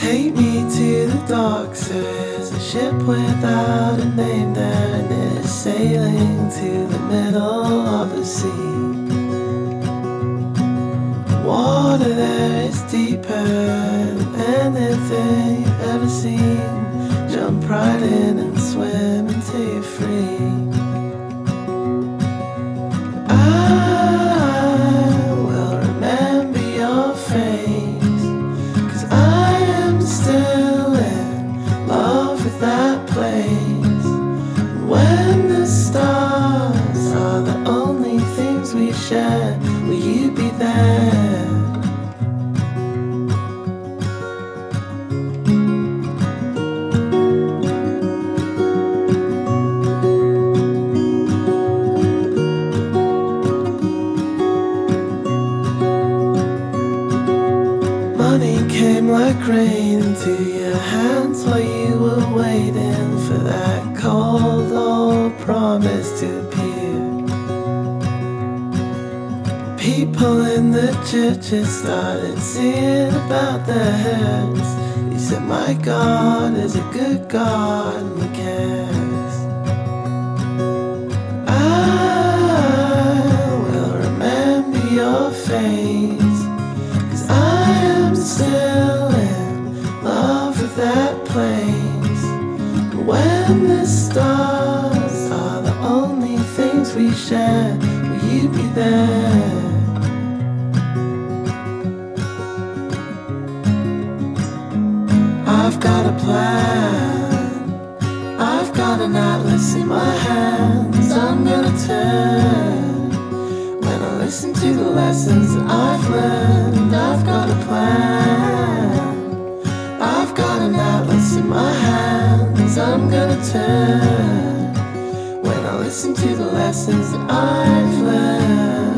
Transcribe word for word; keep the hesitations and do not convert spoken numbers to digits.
Take me to the docks, there is a ship without a name there, and it is sailing to the middle of the sea. Water there is deeper than anything you've ever seen. Jump right in and swim until you're free. I will remember your face, 'cause I am still in love with that place. When the stars are the only things we share, will you be there? Money came like rain into your hands while you were waiting for that cold old promise to appear. People in the churches started singing about their hurts. They said, my God is a good God and He cares. I will remember your face, 'cause I am still in love with that place. When the stars are the only things we share, will you be there? I've got a plan, I've got an atlas in my hands. I'm gonna turn when I listen to the lessons that I've learned. I've got a plan, I've got an atlas in my hands. I'm gonna turn when I listen to the lessons that I've learned.